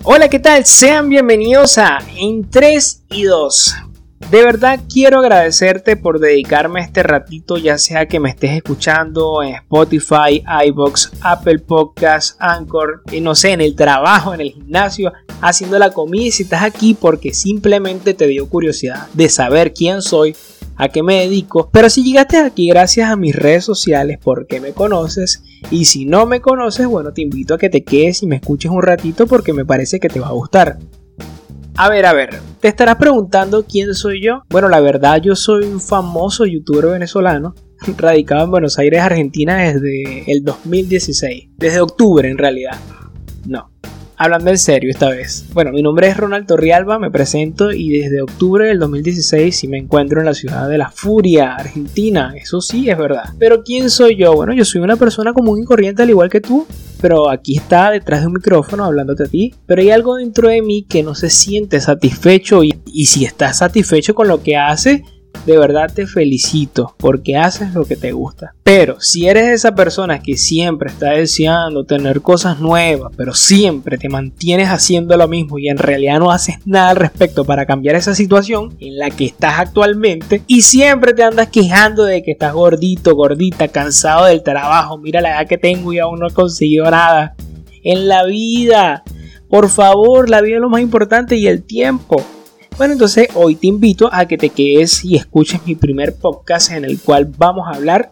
Hola, ¿qué tal? Sean bienvenidos a En 3 y 2. De verdad quiero agradecerte por dedicarme este ratito, ya sea que me estés escuchando en Spotify, iVoox, Apple Podcasts, Anchor, no sé, en el trabajo, en el gimnasio, haciendo la comida, y si estás aquí porque simplemente te dio curiosidad de saber quién soy, a qué me dedico. Pero si llegaste aquí gracias a mis redes sociales porque me conoces, y si no me conoces, bueno, te invito a que te quedes y me escuches un ratito porque me parece que te va a gustar. A ver, te estarás preguntando quién soy yo. Bueno, la verdad, yo soy un famoso youtuber venezolano radicado en Buenos Aires, Argentina desde el 2016, desde octubre en realidad. No, hablando en serio esta vez. Bueno, mi nombre es Ronald Torrialba, me presento y desde octubre del 2016 sí me encuentro en la ciudad de La Furia, Argentina. Eso sí es verdad. Pero ¿quién soy yo? Bueno, yo soy una persona común y corriente al igual que tú, pero aquí está detrás de un micrófono hablándote a ti. Pero hay algo dentro de mí que no se siente satisfecho y si estás satisfecho con lo que haces, de verdad te felicito porque haces lo que te gusta. Pero si eres esa persona que siempre está deseando tener cosas nuevas, pero siempre te mantienes haciendo lo mismo y en realidad no haces nada al respecto para cambiar esa situación en la que estás actualmente, y siempre te andas quejando de que estás gordito, gordita, cansado del trabajo, mira la edad que tengo y aún no he conseguido nada en la vida. Por favor, la vida es lo más importante y el tiempo. Bueno, entonces hoy te invito a que te quedes y escuches mi primer podcast en el cual vamos a hablar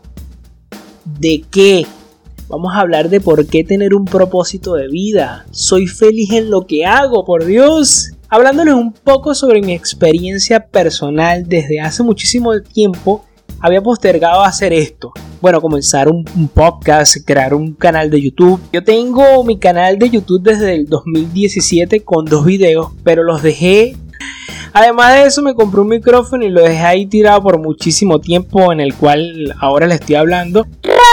de qué. Vamos a hablar de por qué tener un propósito de vida. Soy feliz en lo que hago, por Dios. Hablándoles un poco sobre mi experiencia personal, desde hace muchísimo tiempo había postergado hacer esto. Bueno, comenzar un podcast, crear un canal de YouTube. Yo tengo mi canal de YouTube desde el 2017 con 2 videos, pero los dejé. Además de eso me compré un micrófono y lo dejé ahí tirado por muchísimo tiempo, en el cual ahora le estoy hablando.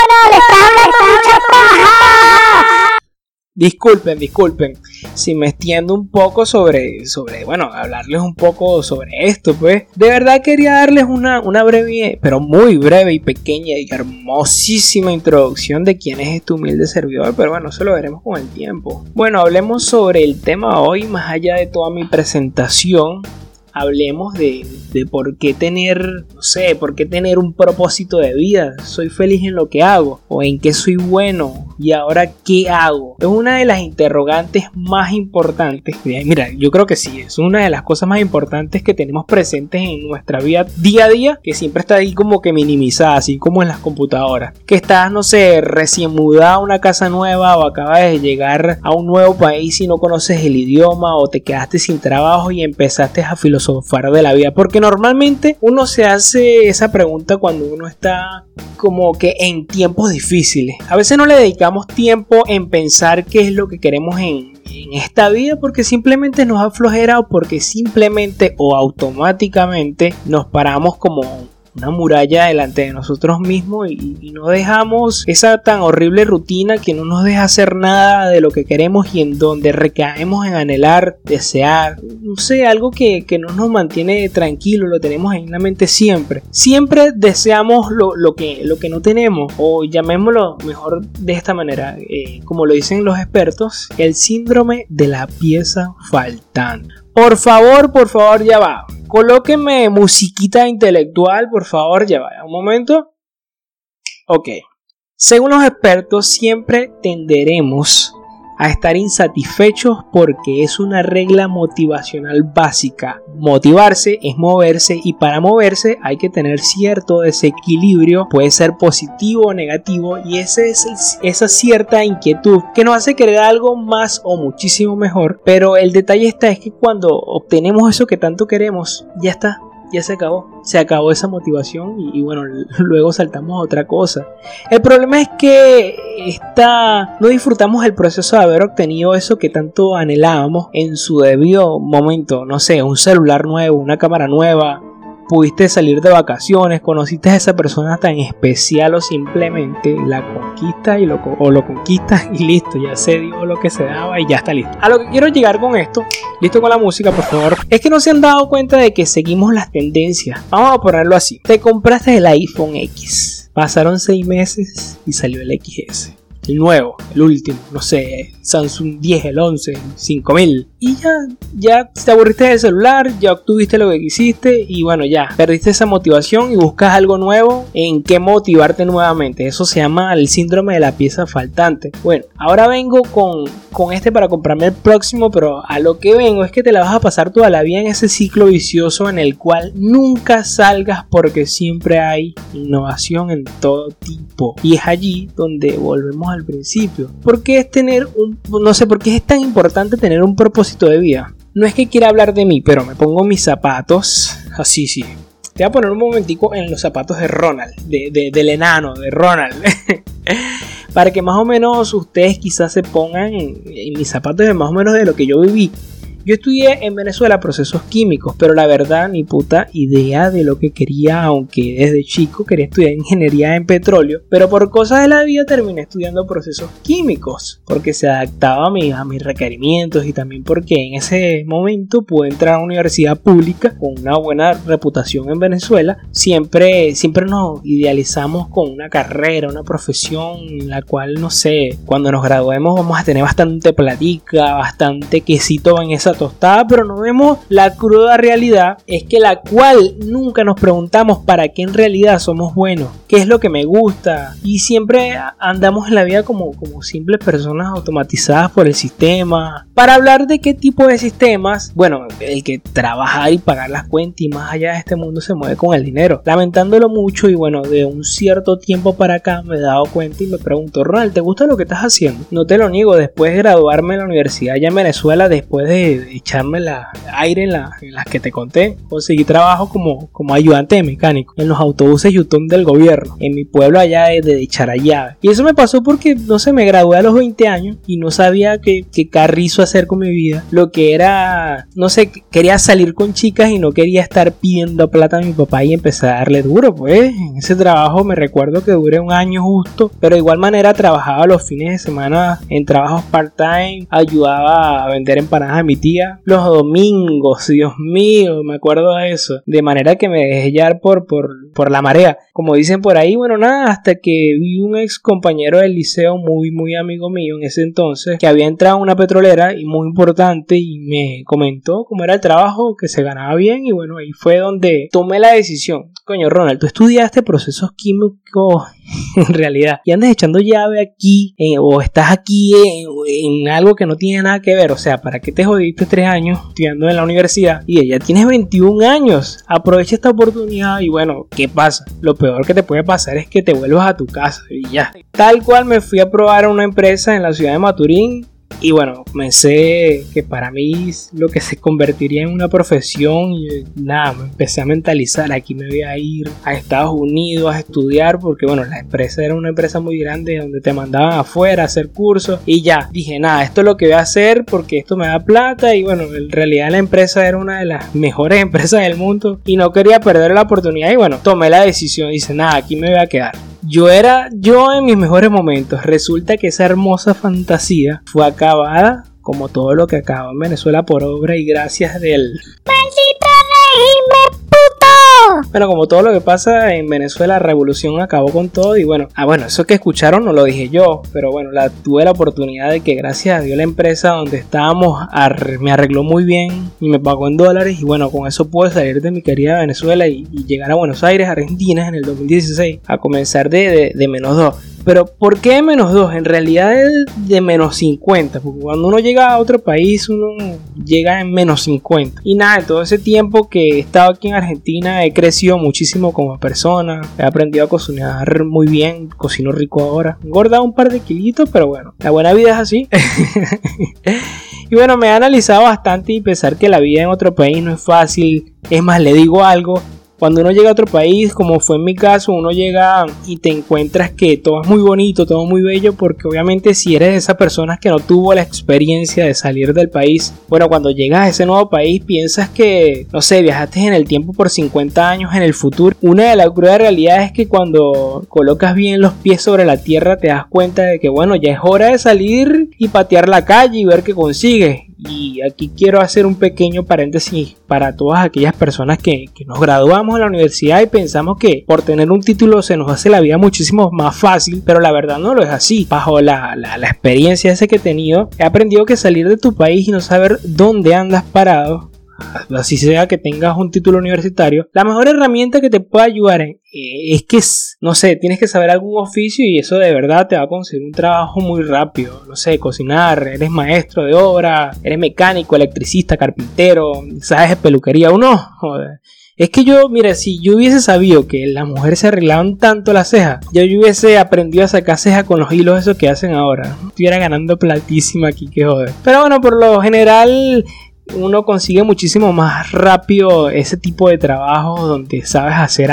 Disculpen si me extiendo un poco sobre bueno, hablarles un poco sobre esto, pues. De verdad quería darles una breve, pero muy breve y pequeña y hermosísima introducción de quién es este humilde servidor, pero bueno, eso lo veremos con el tiempo. Bueno, hablemos sobre el tema hoy, más allá de toda mi presentación. Hablemos de por qué tener, no sé, por qué tener un propósito de vida. Soy feliz en lo que hago, o en qué soy bueno, y ahora qué hago. Es una de las interrogantes más importantes. Mira, yo creo que sí, es una de las cosas más importantes que tenemos presentes en nuestra vida día a día, que siempre está ahí como que minimizada, así como en las computadoras. Que estás, no sé, recién mudado a una casa nueva, o acabas de llegar a un nuevo país y no conoces el idioma, o te quedaste sin trabajo y empezaste a filosofar de la vida, porque normalmente uno se hace esa pregunta cuando uno está como que en tiempos difíciles. A veces no le dedicamos tiempo en pensar qué es lo que queremos en esta vida, porque simplemente nos da flojera, o porque simplemente o automáticamente nos paramos como una muralla delante de nosotros mismos y no dejamos esa tan horrible rutina que no nos deja hacer nada de lo que queremos, y en donde recaemos en anhelar, desear, no sé, algo que no nos mantiene tranquilos. Lo tenemos en la mente siempre deseamos lo que no tenemos, o llamémoslo mejor de esta manera, como lo dicen los expertos, el síndrome de la pieza faltante. Por favor, ya va. Colóquenme musiquita intelectual, por favor, ya va. Un momento. Ok. Según los expertos, siempre tenderemos a estar insatisfechos porque es una regla motivacional básica. Motivarse es moverse, y para moverse hay que tener cierto desequilibrio, puede ser positivo o negativo, y esa es esa cierta inquietud que nos hace querer algo más o muchísimo mejor. Pero el detalle es que cuando obtenemos eso que tanto queremos, ya está. Ya se acabó esa motivación y bueno, luego saltamos a otra cosa. El problema es que no disfrutamos el proceso de haber obtenido eso que tanto anhelábamos en su debido momento. No sé, un celular nuevo, una cámara nueva, pudiste salir de vacaciones, conociste a esa persona tan especial, o simplemente la conquistas o lo conquistas y listo, ya se dio lo que se daba y ya está listo. A lo que quiero llegar con esto, listo con la música por favor, es que no se han dado cuenta de que seguimos las tendencias. Vamos a ponerlo así: te compraste el iPhone X, pasaron 6 meses y salió el XS. el nuevo, el último, no sé, Samsung 10, el 11, el 5000. Y ya te aburriste del celular, ya obtuviste lo que quisiste y bueno, ya perdiste esa motivación y buscas algo nuevo en que motivarte nuevamente. Eso se llama el síndrome de la pieza faltante. Bueno, ahora vengo con este para comprarme el próximo, pero a lo que vengo es que te la vas a pasar toda la vida en ese ciclo vicioso en el cual nunca salgas porque siempre hay innovación en todo tipo. Y es allí donde volvemos al principio. ¿Por qué por qué es tan importante tener un propósito de vida? No es que quiera hablar de mí, pero me pongo mis zapatos, así sí. Te voy a poner un momentico en los zapatos de Ronald, del enano, de Ronald. Para que más o menos ustedes quizás se pongan en mis zapatos de más o menos de lo que yo viví. Yo estudié en Venezuela procesos químicos, pero la verdad ni puta idea de lo que quería, aunque desde chico quería estudiar ingeniería en petróleo, pero por cosas de la vida terminé estudiando procesos químicos, porque se adaptaba a mis requerimientos y también porque en ese momento pude entrar a una universidad pública con una buena reputación en Venezuela. Siempre nos idealizamos con una carrera, una profesión en la cual, no sé, cuando nos graduemos vamos a tener bastante platica, bastante quesito en esa tostada, pero no vemos la cruda realidad, es que la cual nunca nos preguntamos para qué en realidad somos buenos, qué es lo que me gusta, y siempre andamos en la vida como simples personas automatizadas por el sistema. Para hablar de qué tipo de sistemas, bueno, el que trabajar y pagar las cuentas y más allá de este mundo se mueve con el dinero, lamentándolo mucho. Y bueno, de un cierto tiempo para acá me he dado cuenta y me pregunto, Ronald, ¿te gusta lo que estás haciendo? No te lo niego, después de graduarme en la universidad allá en Venezuela, después de echarme aire en las que te conté, conseguí trabajo como ayudante de mecánico en los autobuses Yutón del gobierno, en mi pueblo allá de Charallave. Y eso me pasó porque, no sé, me gradué a los 20 años y no sabía qué carrizo hacer con mi vida. Lo que era, no sé, quería salir con chicas y no quería estar pidiendo plata a mi papá y empecé a darle duro, pues. En ese trabajo me recuerdo que duré un año justo, pero de igual manera trabajaba los fines de semana en trabajos part-time, ayudaba a vender empanadas a mi tía los domingos, Dios mío, me acuerdo de eso, de manera que me dejé llevar por la marea, como dicen por ahí. Bueno, nada, hasta que vi un ex compañero del liceo muy amigo mío en ese entonces, que había entrado a una petrolera y muy importante, y me comentó cómo era el trabajo, que se ganaba bien, y bueno, ahí fue donde tomé la decisión. Coño, Ronald, tú estudiaste procesos químicos en realidad y andas echando llave aquí o estás aquí en algo que no tiene nada que ver. O sea, ¿para qué te jodiste 3 años estudiando en la universidad y ya tienes 21 años? Aprovecha esta oportunidad. Y bueno, ¿qué pasa? Lo peor que te puede pasar es que te vuelvas a tu casa y ya. Tal cual me fui a probar a una empresa en la ciudad de Maturín. Y bueno, pensé que para mí lo que se convertiría en una profesión, y nada, me empecé a mentalizar, aquí me voy a ir a Estados Unidos a estudiar, porque bueno, la empresa era una empresa muy grande donde te mandaban afuera a hacer cursos, y ya, dije, nada, esto es lo que voy a hacer porque esto me da plata. Y bueno, en realidad la empresa era una de las mejores empresas del mundo y no quería perder la oportunidad, y bueno, tomé la decisión, dice, nada, aquí me voy a quedar. Yo en mis mejores momentos. Resulta que esa hermosa fantasía fue acabada, como todo lo que acaba en Venezuela, por obra y gracias del maldito régimen puto. Bueno, como todo lo que pasa en Venezuela, la revolución acabó con todo. Y bueno, eso que escucharon no lo dije yo, pero bueno, tuve la oportunidad de que gracias a Dios la empresa donde estábamos me arregló muy bien y me pagó en dólares. Y bueno, con eso pude salir de mi querida Venezuela y llegar a Buenos Aires, Argentina, en el 2016, a comenzar de -2. Pero ¿por qué -2? En realidad es de -50, porque cuando uno llega a otro país uno llega en -50. Y nada, todo ese tiempo que he estado aquí en Argentina he crecido muchísimo como persona, he aprendido a cocinar muy bien, cocino rico ahora, he engordado un par de kilitos, pero bueno, la buena vida es así. Y bueno, me he analizado bastante y pensar que la vida en otro país no es fácil. Es más, le digo algo. Cuando uno llega a otro país, como fue en mi caso, uno llega y te encuentras que todo es muy bonito, todo muy bello, porque obviamente si eres de esas personas que no tuvo la experiencia de salir del país, bueno, cuando llegas a ese nuevo país piensas que, no sé, viajaste en el tiempo por 50 años en el futuro. Una de las crudas realidades es que cuando colocas bien los pies sobre la tierra te das cuenta de que, bueno, ya es hora de salir y patear la calle y ver qué consigues. Y aquí quiero hacer un pequeño paréntesis para todas aquellas personas que nos graduamos en la universidad y pensamos que por tener un título se nos hace la vida muchísimo más fácil, pero la verdad no lo es así. Bajo la experiencia esa que he tenido, he aprendido que salir de tu país y no saber dónde andas parado, así sea que tengas un título universitario, la mejor herramienta que te puede ayudar es que, no sé, tienes que saber algún oficio y eso de verdad te va a conseguir un trabajo muy rápido. No sé, cocinar, eres maestro de obra, eres mecánico, electricista, carpintero, sabes de peluquería, joder. Es que mira, si yo hubiese sabido que las mujeres se arreglaban tanto las cejas, yo hubiese aprendido a sacar cejas con los hilos esos que hacen ahora. Estuviera ganando platísima aquí, que joder. Pero bueno, por lo general uno consigue muchísimo más rápido ese tipo de trabajo donde sabes hacer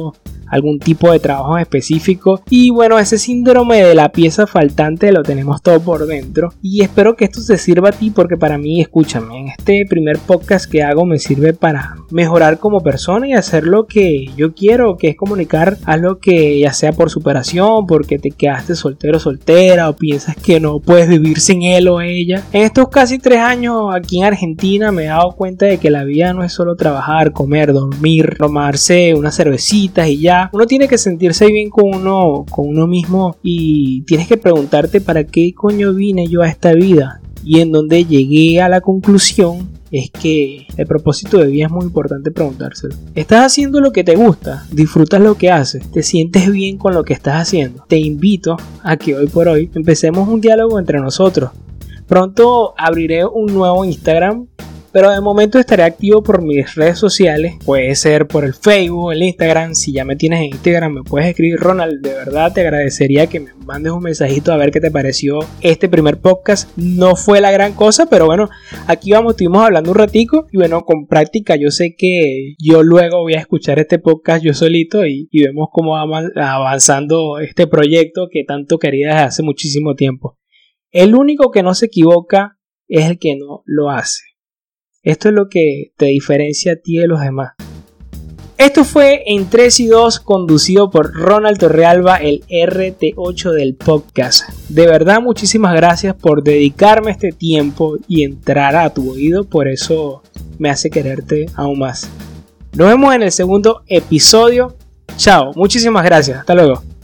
algún tipo de trabajo específico. Y bueno, ese síndrome de la pieza faltante lo tenemos todo por dentro. Y espero que esto te sirva a ti, porque para mí, escúchame, en este primer podcast que hago me sirve para mejorar como persona y hacer lo que yo quiero, que es comunicar algo que ya sea por superación, porque te quedaste soltero, soltera, o piensas que no puedes vivir sin él o ella. En estos casi 3 años aquí en Argentina me he dado cuenta de que la vida no es solo trabajar, comer, dormir, tomarse unas cervecitas y ya. Uno tiene que sentirse bien con uno mismo y tienes que preguntarte para qué coño vine yo a esta vida. Y en donde llegué a la conclusión es que el propósito de vida es muy importante preguntárselo. ¿Estás haciendo lo que te gusta? ¿Disfrutas lo que haces? ¿Te sientes bien con lo que estás haciendo? Te invito a que hoy por hoy empecemos un diálogo entre nosotros. Pronto abriré un nuevo Instagram, pero de momento estaré activo por mis redes sociales. Puede ser por el Facebook, el Instagram. Si ya me tienes en Instagram me puedes escribir: Ronald, de verdad te agradecería que me mandes un mensajito a ver qué te pareció este primer podcast. No fue la gran cosa, pero bueno, aquí estuvimos hablando un ratico. Y bueno, con práctica yo sé que yo luego voy a escuchar este podcast yo solito y vemos cómo va avanzando este proyecto que tanto quería desde hace muchísimo tiempo. El único que no se equivoca es el que no lo hace. Esto es lo que te diferencia a ti de los demás. Esto fue En 3 y 2, conducido por Ronald Torrealba, el RT8 del podcast. De verdad, muchísimas gracias por dedicarme este tiempo y entrar a tu oído. Por eso me hace quererte aún más. Nos vemos en el segundo episodio. Chao, muchísimas gracias. Hasta luego.